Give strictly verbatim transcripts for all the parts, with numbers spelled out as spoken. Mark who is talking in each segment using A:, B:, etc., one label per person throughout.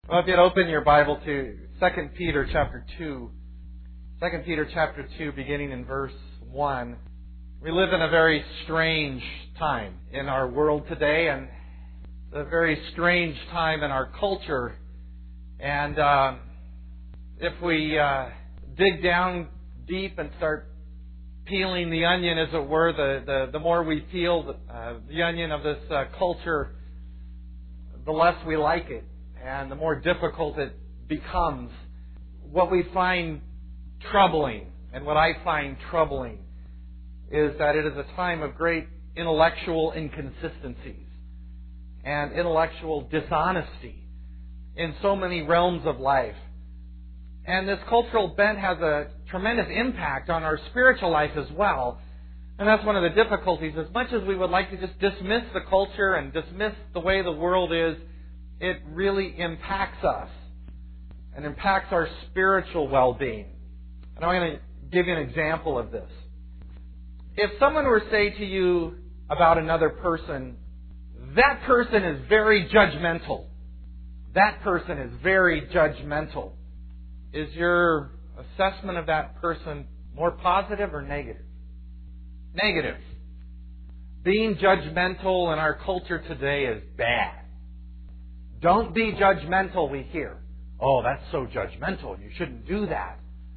A: Well, if you'd open your Bible to Second Peter chapter two. Second Peter chapter two, beginning in verse one. We live in a very strange time in our world today, and a very strange time in our culture. And uh, if we uh, dig down deep and start peeling the onion, as it were, the, the, the more we peel the, uh, the onion of this uh, culture, the less we like it, and the more difficult it becomes. What we find troubling, and what I find troubling, is that it is a time of great intellectual inconsistencies and intellectual dishonesty in so many realms of life. And this cultural bent has a tremendous impact on our spiritual life as well. And that's one of the difficulties. As much as we would like to just dismiss the culture and dismiss the way the world is, it really impacts us and impacts our spiritual well-being. And I'm going to give you an example of this. If someone were to say to you about another person, that person is very judgmental. That person is very judgmental. Is your assessment of that person more positive or negative? Negative. Being judgmental in our culture today is bad. Don't be judgmental, we hear. Oh, that's so judgmental. You shouldn't do that.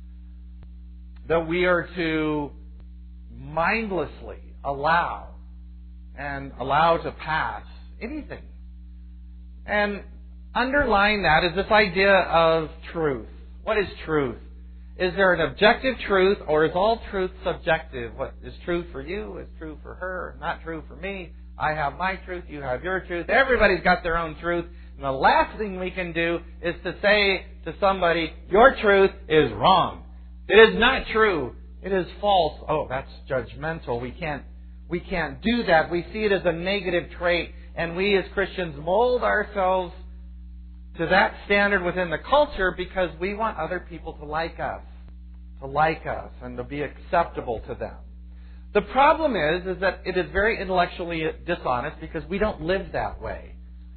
A: That we are to mindlessly allow and allow to pass anything. And underlying that is this idea of truth. What is truth? Is there an objective truth, or is all truth subjective? What is true for you is true for her, not true for me. I have my truth, you have your truth. Everybody's got their own truth. And the last thing we can do is to say to somebody, your truth is wrong. It is not true. It is false. Oh, that's judgmental. We can't, we can't do that. We see it as a negative trait. And we as Christians mold ourselves to that standard within the culture because we want other people to like us, to like us, and to be acceptable to them. The problem is, is that it is very intellectually dishonest because we don't live that way.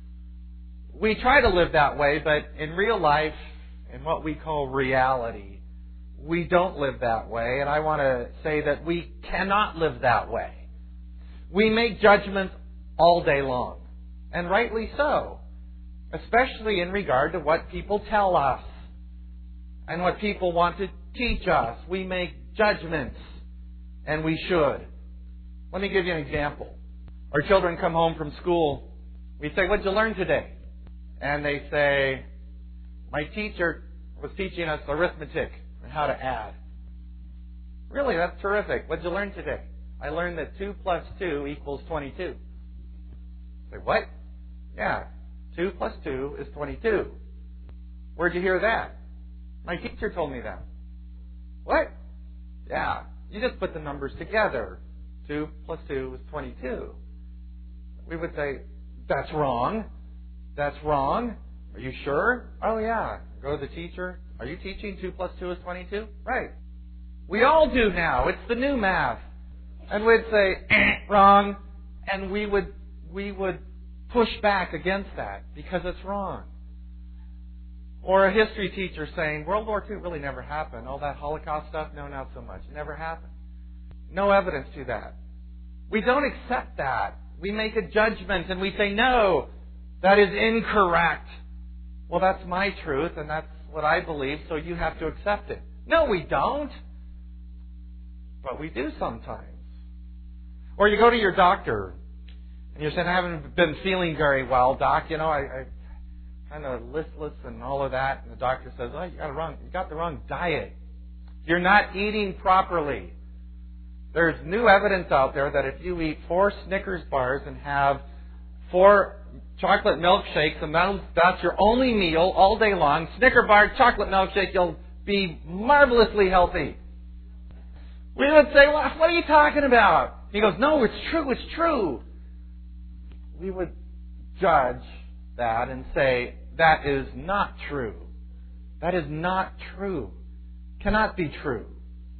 A: We try to live that way, but in real life, in what we call reality, we don't live that way. And I want to say that we cannot live that way. We make judgments all day long, and rightly so. Especially in regard to what people tell us and what people want to teach us. We make judgments, and we should. Let me give you an example. Our children come home from school. We say, "What'd you learn today?" And they say, "My teacher was teaching us arithmetic and how to add." Really, that's terrific. What'd you learn today? I learned that two plus two equals twenty-two. Say, what? Yeah. two plus two is twenty-two. Where'd you hear that? My teacher told me that. What? Yeah. You just put the numbers together. two plus two is twenty-two. We would say, that's wrong. That's wrong. Are you sure? Oh, yeah. Go to the teacher. Are you teaching two plus two is twenty-two? Right. We all do now. It's the new math. And we'd say, eh, wrong. And we would, we would push back against that because it's wrong. Or a history teacher saying, World War Two really never happened. All that Holocaust stuff, no, not so much. It never happened. No evidence to that. We don't accept that. We make a judgment and we say, no, that is incorrect. Well, that's my truth and that's what I believe, so you have to accept it. No, we don't. But we do sometimes. Or you go to your doctor and you're saying, I haven't been feeling very well, doc. You know, I, I kind of listless and all of that. And the doctor says, oh, you got, the wrong, you got the wrong diet. You're not eating properly. There's new evidence out there that if you eat four Snickers bars and have four chocolate milkshakes, and that's your only meal all day long, Snicker bar, chocolate milkshake, you'll be marvelously healthy. We would say, well, what are you talking about? He goes, no, it's true, it's true. We would judge that and say, that is not true. That is not true. Cannot be true.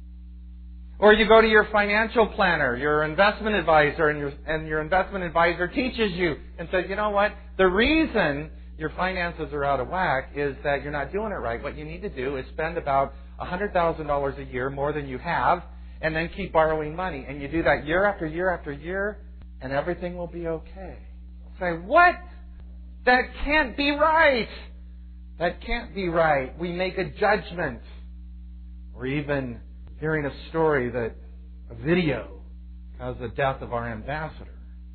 A: Or you go to your financial planner, your investment advisor, and your, and your investment advisor teaches you and says, you know what? The reason your finances are out of whack is that you're not doing it right. What you need to do is spend about one hundred thousand dollars a year more than you have, and then keep borrowing money. And you do that year after year after year, and everything will be okay. Say, what? That can't be right. That can't be right. We make a judgment. Or even hearing a story that a video caused the death of our ambassador.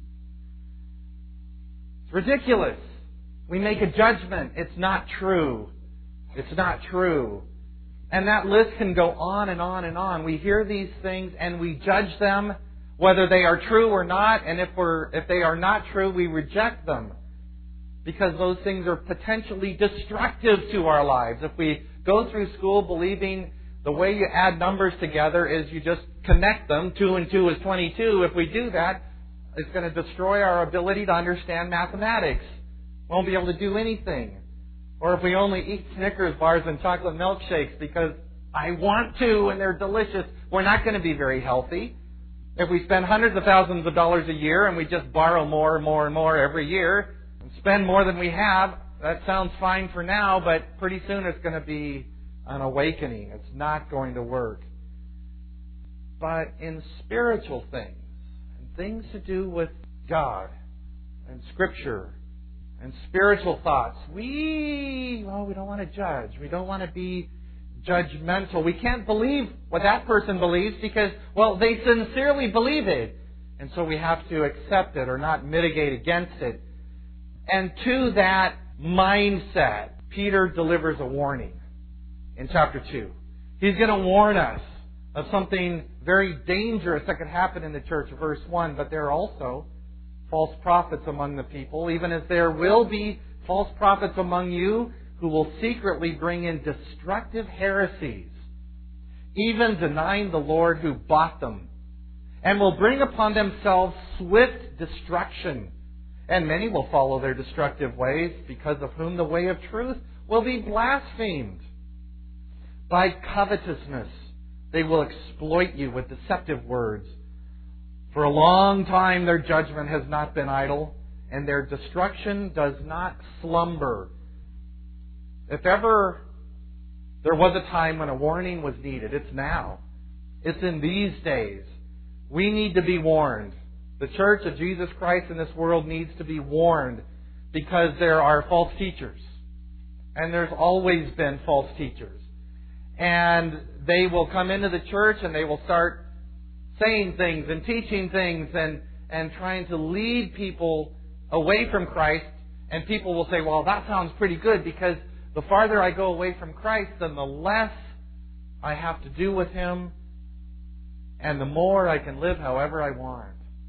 A: It's ridiculous. We make a judgment. It's not true. It's not true. And that list can go on and on and on. We hear these things and we judge them whether they are true or not. And if we're if they are not true, we reject them. Because those things are potentially destructive to our lives. If we go through school believing the way you add numbers together is you just connect them, two and two is twenty-two. If we do that, it's going to destroy our ability to understand mathematics. We won't be able to do anything. Or if we only eat Snickers bars and chocolate milkshakes because I want to and they're delicious, we're not going to be very healthy. If we spend hundreds of thousands of dollars a year and we just borrow more and more and more every year and spend more than we have, that sounds fine for now, but pretty soon it's going to be an awakening. It's not going to work. But in spiritual things, and things to do with God and Scripture and spiritual thoughts, we, well, we don't want to judge. We don't want to be judgmental. We can't believe what that person believes because, well, they sincerely believe it. And so we have to accept it or not mitigate against it. And to that mindset, Peter delivers a warning in chapter two. He's going to warn us of something very dangerous that could happen in the church, verse one. But there are also false prophets among the people, even as there will be false prophets among you who will secretly bring in destructive heresies, even denying the Lord who bought them, and will bring upon themselves swift destruction. And many will follow their destructive ways, because of whom the way of truth will be blasphemed. By covetousness, they will exploit you with deceptive words. For a long time their judgment has not been idle, and their destruction does not slumber. If ever there was a time when a warning was needed, it's now. It's in these days. We need to be warned. The Church of Jesus Christ in this world needs to be warned because there are false teachers. And there's always been false teachers. And they will come into the church and they will start saying things and teaching things and, and trying to lead people away from Christ. And people will say, well, that sounds pretty good because the farther I go away from Christ, then the less I have to do with Him and the more I can live however I want.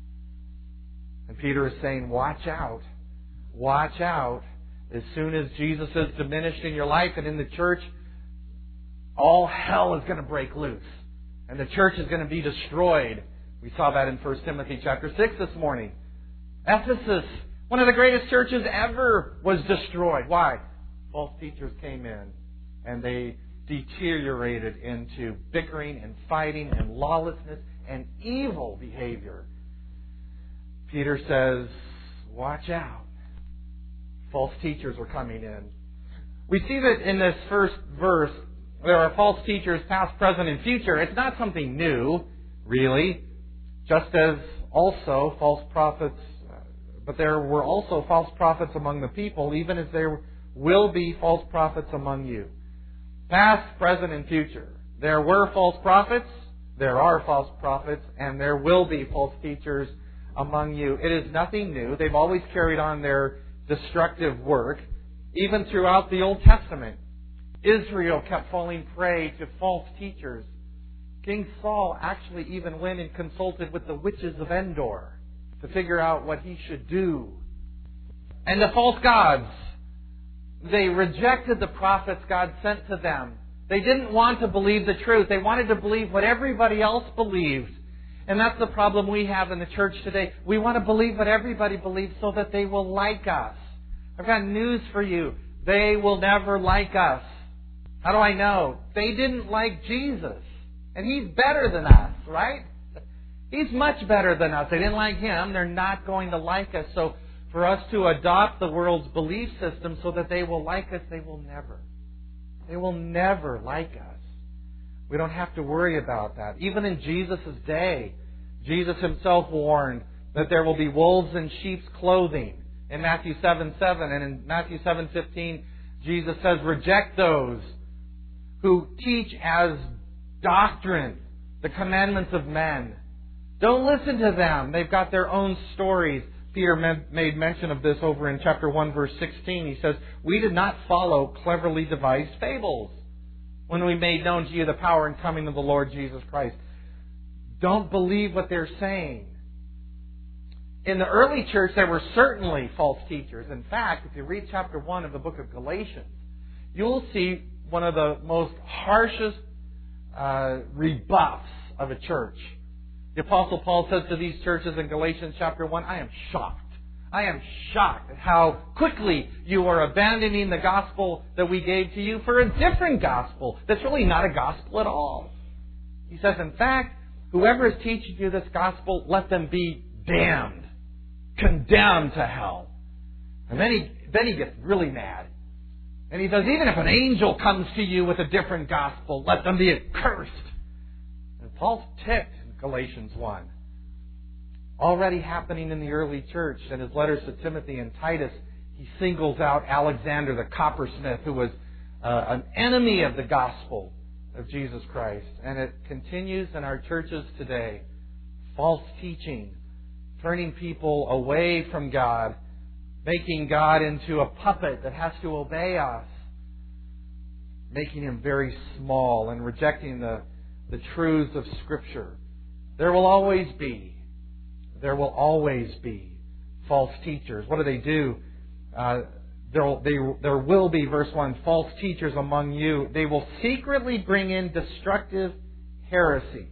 A: And Peter is saying, watch out. Watch out. As soon as Jesus is diminished in your life and in the church, all hell is going to break loose. And the church is going to be destroyed. We saw that in First Timothy chapter six this morning. Ephesus, one of the greatest churches ever, was destroyed. Why? False teachers came in and they deteriorated into bickering and fighting and lawlessness and evil behavior. Peter says, watch out. False teachers are coming in. We see that in this first verse, there are false teachers past, present, and future. It's not something new, really. Just as also false prophets, but there were also false prophets among the people, even as there will be false prophets among you. Past, present, and future. There were false prophets, there are false prophets, and there will be false teachers among you. It is nothing new. They've always carried on their destructive work, even throughout the Old Testament. Israel kept falling prey to false teachers. King Saul actually even went and consulted with the witches of Endor to figure out what he should do. And the false gods, they rejected the prophets God sent to them. They didn't want to believe the truth. They wanted to believe what everybody else believed. And that's the problem we have in the church today. We want to believe what everybody believes so that they will like us. I've got news for you. They will never like us. How do I know? They didn't like Jesus. And He's better than us, right? He's much better than us. They didn't like Him. They're not going to like us. So for us to adopt the world's belief system so that they will like us. They will never. They will never like us. We don't have to worry about that. Even in Jesus' day, Jesus himself warned that there will be wolves in sheep's clothing in Matthew seven seven. And in Matthew seven fifteen, Jesus says, reject those who teach as doctrine the commandments of men. Don't listen to them. They've got their own stories. Peter made mention of this over in chapter one, verse sixteen. He says, we did not follow cleverly devised fables when we made known to you the power and coming of the Lord Jesus Christ. Don't believe what they're saying. In the early church, there were certainly false teachers. In fact, if you read chapter one of the book of Galatians, you'll see one of the most harshest uh, rebuffs of a church. The Apostle Paul says to these churches in Galatians chapter one, I am shocked. I am shocked at how quickly you are abandoning the gospel that we gave to you for a different gospel that's really not a gospel at all. He says, in fact, whoever is teaching you this gospel, let them be damned, condemned to hell. And then he, then he gets really mad. And he says, even if an angel comes to you with a different gospel, let them be accursed. And Paul's ticked in Galatians one. Already happening in the early church. In his letters to Timothy and Titus, he singles out Alexander the coppersmith, who was uh, an enemy of the gospel of Jesus Christ. And it continues in our churches today. False teaching, turning people away from God, making God into a puppet that has to obey us, making Him very small and rejecting the, the truths of Scripture. There will always be, there will always be false teachers. What do they do? Uh, there, they, there will be, verse one, false teachers among you. They will secretly bring in destructive heresies.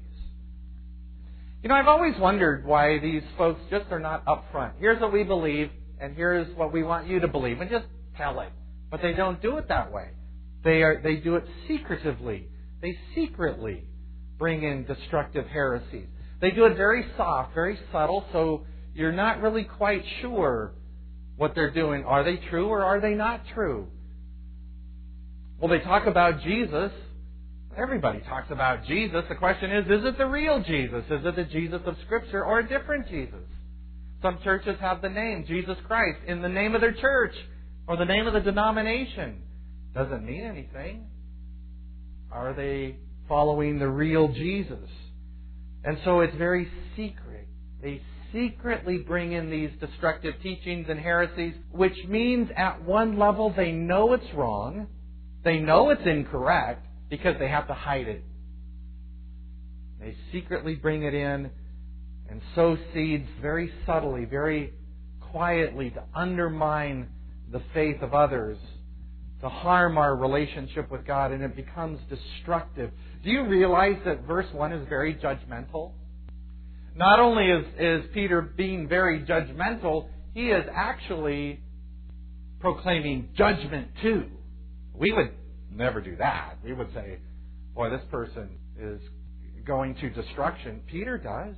A: You know, I've always wondered why these folks just are not upfront. Here's what we believe, and here's what we want you to believe, and just tell it. But they don't do it that way. They are they do it secretively. They secretly bring in destructive heresies. They do it very soft, very subtle, so you're not really quite sure what they're doing. Are they true or are they not true? Well, they talk about Jesus. Everybody talks about Jesus. The question is, is it the real Jesus? Is it the Jesus of Scripture or a different Jesus? Some churches have the name Jesus Christ in the name of their church or the name of the denomination. Doesn't mean anything. Are they following the real Jesus? And so it's very secret. They secretly bring in these destructive teachings and heresies, which means at one level they know it's wrong, they know it's incorrect, because they have to hide it. They secretly bring it in and sow seeds very subtly, very quietly to undermine the faith of others, to harm our relationship with God, and it becomes destructive. Do you realize that verse one is very judgmental? Not only is, is Peter being very judgmental, he is actually proclaiming judgment too. We would never do that. We would say, boy, this person is going to destruction. Peter does.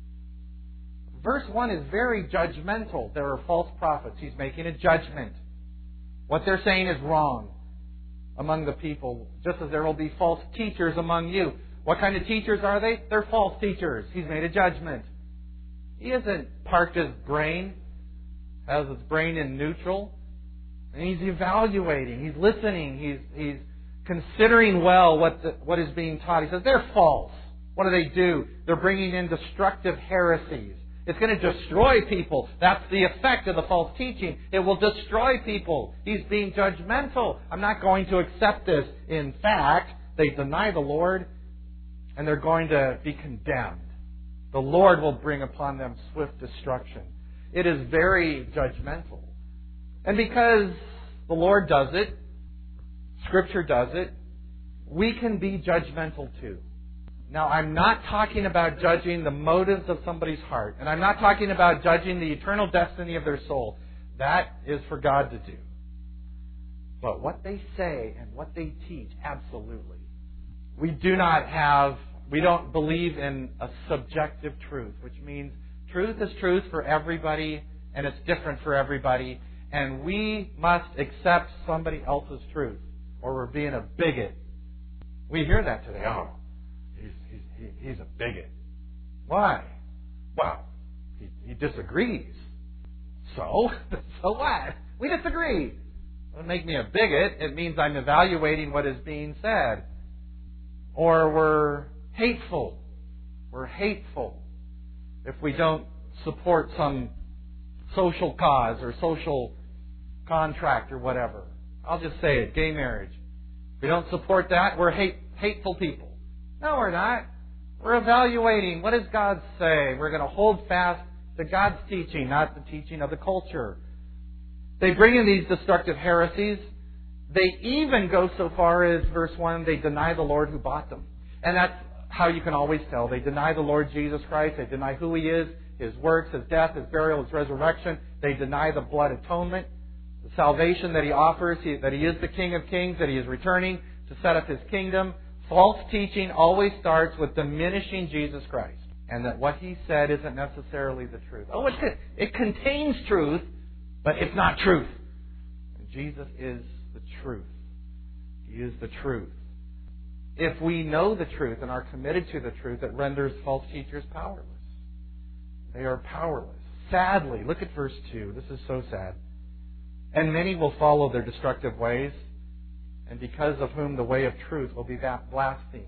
A: Verse one is very judgmental. There are false prophets. He's making a judgment. What they're saying is wrong among the people, just as there will be false teachers among you. What kind of teachers are they? They're false teachers. He's made a judgment. He hasn't parked his brain, has his brain in neutral, and he's evaluating. He's listening. He's he's considering well what the, what is being taught. He says they're false. What do they do? They're bringing in destructive heresies. It's going to destroy people. That's the effect of the false teaching. It will destroy people. He's being judgmental. I'm not going to accept this. In fact, they deny the Lord, and they're going to be condemned. The Lord will bring upon them swift destruction. It is very judgmental. And because the Lord does it, Scripture does it, we can be judgmental too. Now, I'm not talking about judging the motives of somebody's heart. And I'm not talking about judging the eternal destiny of their soul. That is for God to do. But what they say and what they teach, absolutely. We do not have, we don't believe in a subjective truth, which means truth is truth for everybody and it's different for everybody, and we must accept somebody else's truth, or we're being a bigot. We hear that today. Oh, he's, he's, he, he's a bigot. Why? Well, he, he disagrees. So? So what? We disagree. It doesn't make me a bigot. It means I'm evaluating what is being said. Or we're hateful. We're hateful if we don't support some social cause or social contract or whatever. I'll just say it, gay marriage. If we don't support that, we're hate, hateful people. No, we're not. We're evaluating, what does God say? We're going to hold fast to God's teaching, not the teaching of the culture. They bring in these destructive heresies. They even go so far as, verse one, they deny the Lord who bought them. And that's how you can always tell. They deny the Lord Jesus Christ. They deny who He is, His works, His death, His burial, His resurrection. They deny the blood atonement, the salvation that He offers, that He is the King of Kings, that He is returning to set up His kingdom. False teaching always starts with diminishing Jesus Christ, and that what He said isn't necessarily the truth. Oh, it, it contains truth, but it's not truth. And Jesus is the truth. He is the truth. If we know the truth and are committed to the truth, it renders false teachers powerless. They are powerless. Sadly, look at verse two. This is so sad. And many will follow their destructive ways, and because of whom the way of truth will be blasphemed.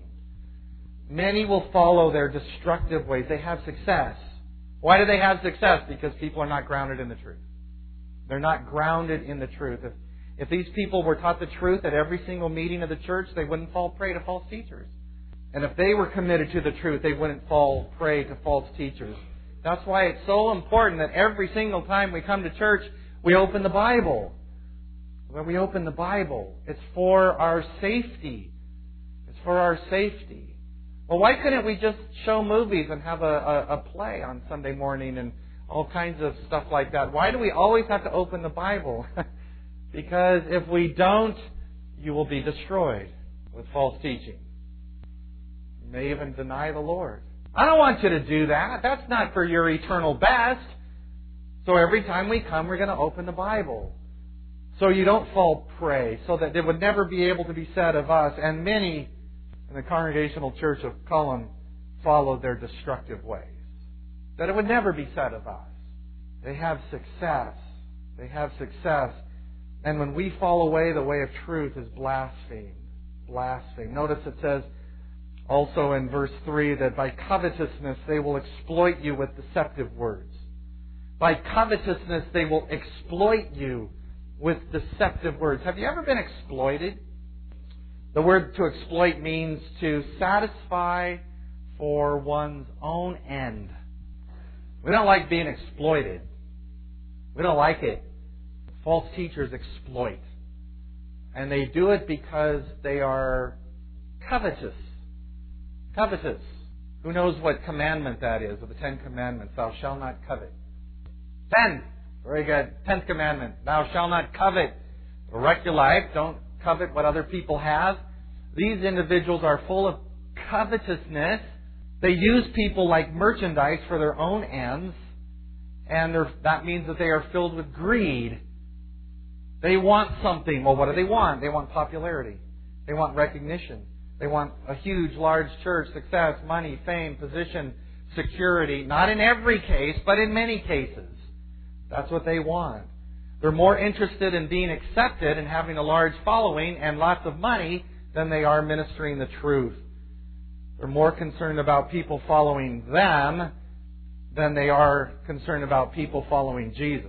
A: Many will follow their destructive ways. They have success. Why do they have success? Because people are not grounded in the truth. They're not grounded in the truth. If, if these people were taught the truth at every single meeting of the church, they wouldn't fall prey to false teachers. And if they were committed to the truth, they wouldn't fall prey to false teachers. That's why it's so important that every single time we come to church, we open the Bible. When we open the Bible, it's for our safety. It's for our safety. Well, why couldn't we just show movies and have a, a, a play on Sunday morning and all kinds of stuff like that? Why do we always have to open the Bible? Because if we don't, you will be destroyed with false teaching. You may even deny the Lord. I don't want you to do that. That's not for your eternal best. So every time we come, we're going to open the Bible. So you don't fall prey, so that it would never be able to be said of us. And many in the Congregational Church of Cullen followed their destructive ways. That it would never be said of us. They have success. They have success. And when we fall away, the way of truth is blasphemed. Blasphemed. Notice it says also in verse three that by covetousness they will exploit you with deceptive words. By covetousness they will exploit you with deceptive words. Have you ever been exploited? The word to exploit means to satisfy for one's own end. We don't like being exploited. We don't like it. False teachers exploit. And they do it because they are covetous. Covetous. Who knows what commandment that is of the Ten Commandments? Thou shalt not covet. Ten. Very good. Tenth commandment. Thou shalt not covet. Wreck your life. Don't covet what other people have. These individuals are full of covetousness. They use people like merchandise for their own ends. And that means that they are filled with greed. They want something. Well, what do they want? They want popularity. They want recognition. They want a huge, large church, success, money, fame, position, security. Not in every case, but in many cases. That's what they want. They're more interested in being accepted and having a large following and lots of money than they are ministering the truth. They're more concerned about people following them than they are concerned about people following Jesus.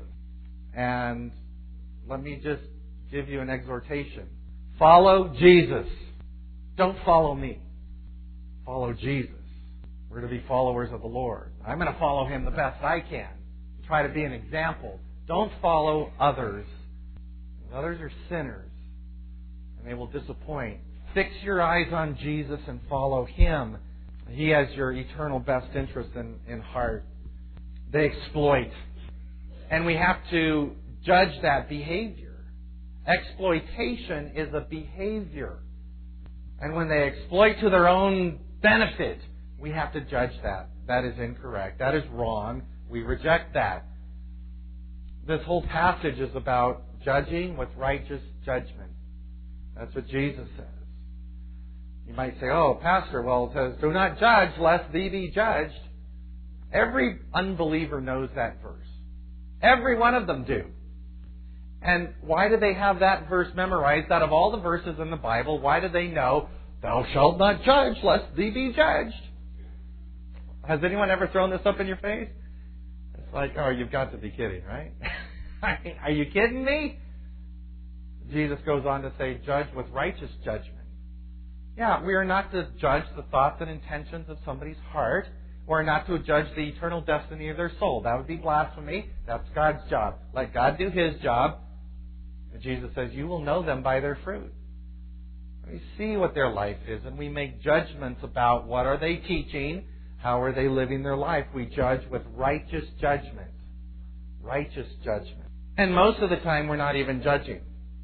A: And let me just give you an exhortation. Follow Jesus. Don't follow me. Follow Jesus. We're to be followers of the Lord. I'm going to follow Him the best I can. Try to be an example. Don't follow others. Others are sinners, and they will disappoint. Fix your eyes on Jesus and follow Him. He has your eternal best interest in, in heart. They exploit. And we have to judge that behavior. Exploitation is a behavior. And when they exploit to their own benefit, we have to judge that. That is incorrect. That is wrong. We reject that. This whole passage is about judging with righteous judgment. That's what Jesus says. You might say, oh, Pastor, well, it says, do not judge lest thee be judged. Every unbeliever knows that verse. Every one of them do. And why do they have that verse memorized? Out of all the verses in the Bible, why do they know, thou shalt not judge lest thee be judged? Has anyone ever thrown this up in your face? It's like, oh, you've got to be kidding, right? Are you kidding me? Jesus goes on to say, judge with righteous judgment. Yeah, we are not to judge the thoughts and intentions of somebody's heart. We're not to judge the eternal destiny of their soul. That would be blasphemy. That's God's job. Let God do His job. And Jesus says, you will know them by their fruit. We see what their life is, and we make judgments about what are they teaching, how are they living their life. We judge with righteous judgment. Righteous judgment. And most of the time, we're not even judging.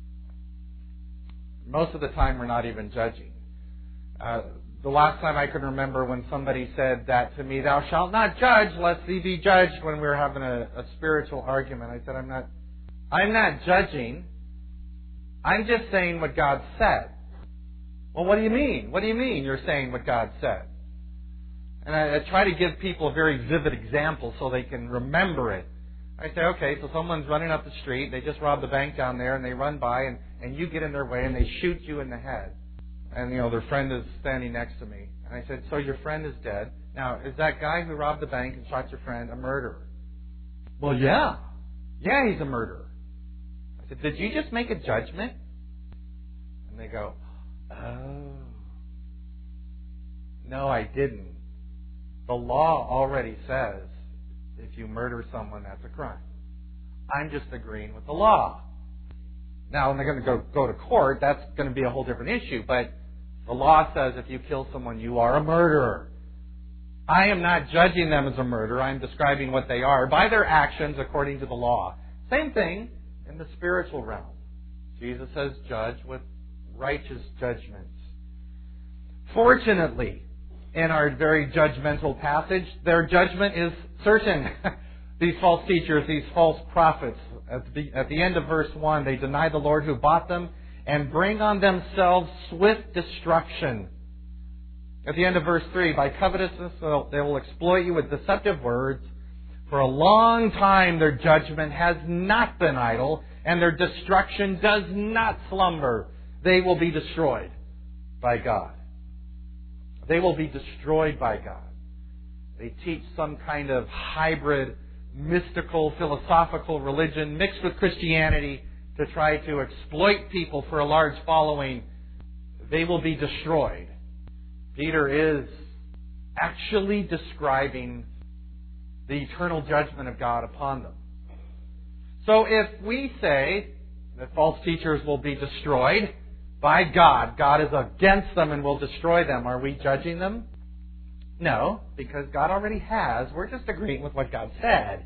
A: Most of the time, we're not even judging. Uh, the last time I can remember when somebody said that to me, thou shalt not judge lest thee be judged, when we were having a, a spiritual argument. I said, I'm not, I'm not judging. I'm just saying what God said. Well, what do you mean? What do you mean you're saying what God said? And I, I try to give people a very vivid example so they can remember it. I say, okay, so someone's running up the street, they just robbed the bank down there, and they run by, and, and you get in their way, and they shoot you in the head. And, you know, their friend is standing next to me. And I said, so your friend is dead. Now, is that guy who robbed the bank and shot your friend a murderer? Well, yeah. Yeah, he's a murderer. I said, did you just make a judgment? And they go, oh. No, I didn't. The law already says if you murder someone, that's a crime. I'm just agreeing with the law. Now, when they're going to go, go to court, that's going to be a whole different issue. But the law says if you kill someone, you are a murderer. I am not judging them as a murderer. I'm describing what they are by their actions according to the law. Same thing in the spiritual realm. Jesus says judge with righteous judgments. Fortunately, in our very judgmental passage, their judgment is certain. These false teachers, these false prophets, at the, at the end of verse one, they deny the Lord who bought them and bring on themselves swift destruction. At the end of verse three, by covetousness they will exploit you with deceptive words. For a long time their judgment has not been idle, and their destruction does not slumber. They will be destroyed by God. They will be destroyed by God. They teach some kind of hybrid, mystical, philosophical religion mixed with Christianity to try to exploit people for a large following. They will be destroyed. Peter is actually describing the eternal judgment of God upon them. So if we say that false teachers will be destroyed by God, God is against them and will destroy them, are we judging them? No, because God already has. We're just agreeing with what God said.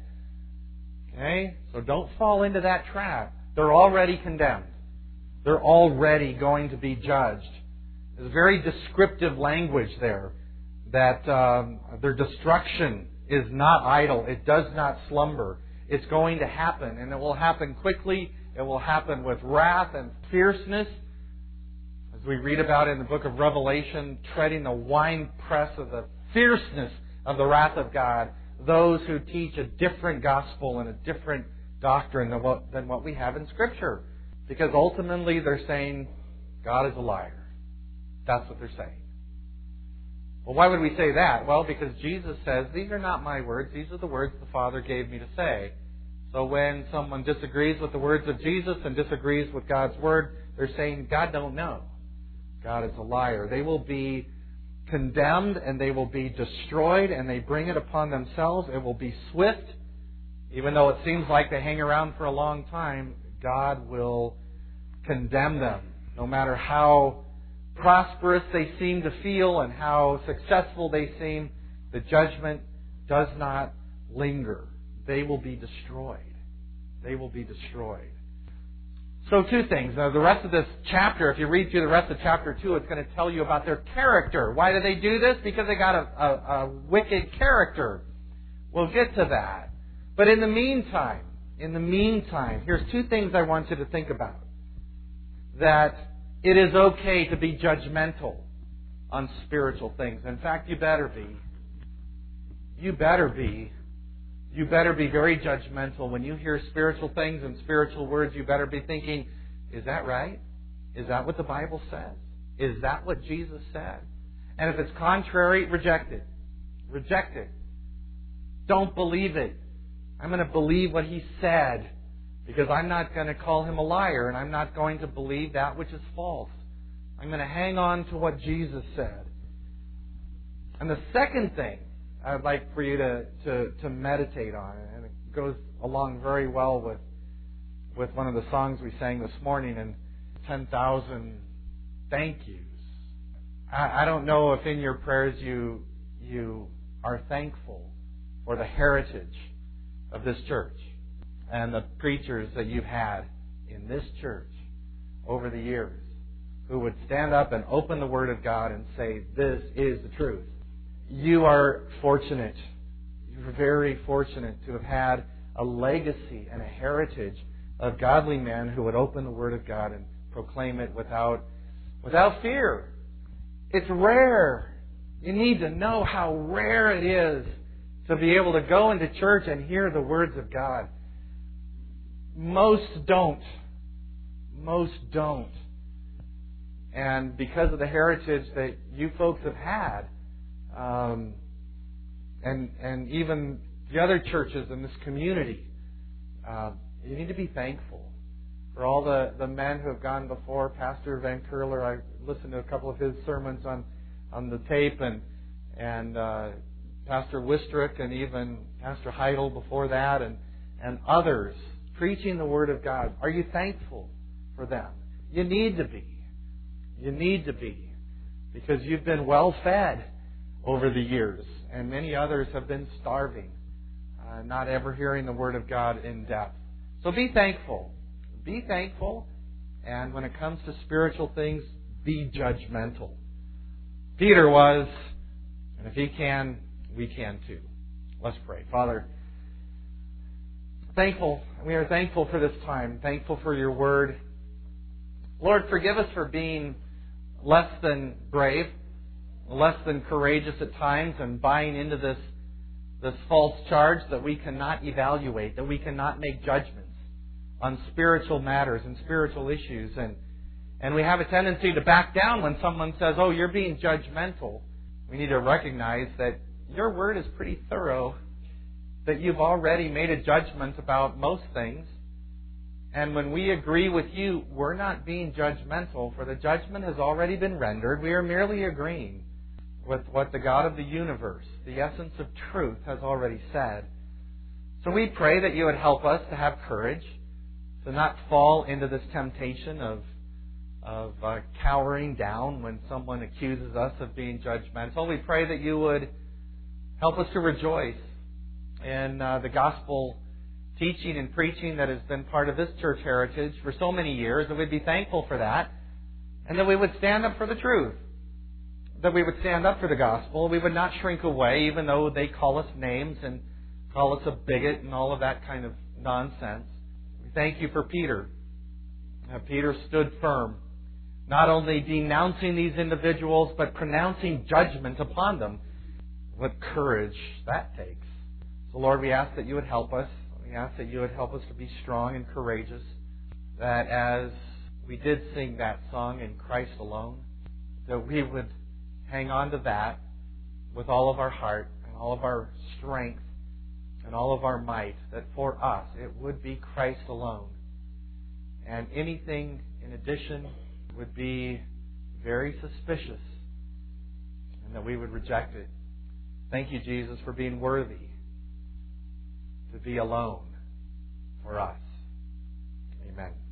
A: Okay? So don't fall into that trap. They're already condemned. They're already going to be judged. There's very descriptive language there that um, their destruction is not idle. It does not slumber. It's going to happen, and it will happen quickly. It will happen with wrath and fierceness. As we read about in the book of Revelation, treading the winepress of the fierceness of the wrath of God, those who teach a different gospel and a different doctrine than what, than what we have in Scripture. Because ultimately they're saying God is a liar. That's what they're saying. Well, why would we say that? Well, because Jesus says, these are not my words, these are the words the Father gave me to say. So when someone disagrees with the words of Jesus and disagrees with God's Word, they're saying, God don't know. God is a liar. They will be condemned and they will be destroyed, and they bring it upon themselves. It will be swift. Even though it seems like they hang around for a long time, God will condemn them. No matter how prosperous they seem to feel and how successful they seem, the judgment does not linger. They will be destroyed. They will be destroyed. So two things. Now, the rest of this chapter, if you read through the rest of chapter two, it's going to tell you about their character. Why do they do this? Because they got a, a, a wicked character. We'll get to that. But in the meantime, in the meantime, here's two things I want you to think about. That it is okay to be judgmental on spiritual things. In fact, you better be. You better be. You better be very judgmental. When you hear spiritual things and spiritual words, you better be thinking, is that right? Is that what the Bible says? Is that what Jesus said? And if it's contrary, reject it. Reject it. Don't believe it. I'm going to believe what He said, because I'm not going to call Him a liar, and I'm not going to believe that which is false. I'm going to hang on to what Jesus said. And the second thing I'd like for you to, to, to meditate on, and it goes along very well with, with one of the songs we sang this morning, and ten thousand thank yous. I, I don't know if in your prayers you, you are thankful for the heritage of this church and the preachers that you've had in this church over the years who would stand up and open the Word of God and say, this is the truth. You are fortunate. You're very fortunate to have had a legacy and a heritage of godly men who would open the Word of God and proclaim it without, without fear. It's rare. You need to know how rare it is to be able to go into church and hear the words of God. Most don't. Most don't. And because of the heritage that you folks have had, um, and and even the other churches in this community, uh, you need to be thankful for all the, the men who have gone before. Pastor Van Curler, I listened to a couple of his sermons on, on the tape, and and uh, Pastor Wistrick, and even Pastor Heidel before that, and, and others preaching the Word of God. Are you thankful for them? You need to be. You need to be. Because you've been well fed over the years, and many others have been starving, uh, not ever hearing the Word of God in depth. So be thankful. Be thankful, and when it comes to spiritual things, be judgmental. Peter was, and if he can, we can too. Let's pray. Father, thankful. We are thankful for this time. Thankful for your Word. Lord, forgive us for being less than brave, less than courageous at times, and buying into this, this false charge that we cannot evaluate, that we cannot make judgments on spiritual matters and spiritual issues. And, and we have a tendency to back down when someone says, oh, you're being judgmental. We need to recognize that your Word is pretty thorough, that you've already made a judgment about most things. And when we agree with you, we're not being judgmental, for the judgment has already been rendered. We are merely agreeing with what the God of the universe, the essence of truth, has already said. So we pray that you would help us to have courage, to not fall into this temptation of, of uh, cowering down when someone accuses us of being judgmental. We pray that you would help us to rejoice in uh, the gospel teaching and preaching that has been part of this church heritage for so many years, that we'd be thankful for that, and that we would stand up for the truth, that we would stand up for the gospel. We would not shrink away, even though they call us names and call us a bigot and all of that kind of nonsense. We thank you for Peter. Uh, Peter stood firm, not only denouncing these individuals, but pronouncing judgment upon them. What courage that takes. So Lord, we ask that you would help us. We ask that you would help us to be strong and courageous, that as we did sing that song in Christ alone, that we would hang on to that with all of our heart and all of our strength and all of our might, that for us it would be Christ alone. And anything in addition would be very suspicious, and that we would reject it. Thank you, Jesus, for being worthy to be alone for us. Amen.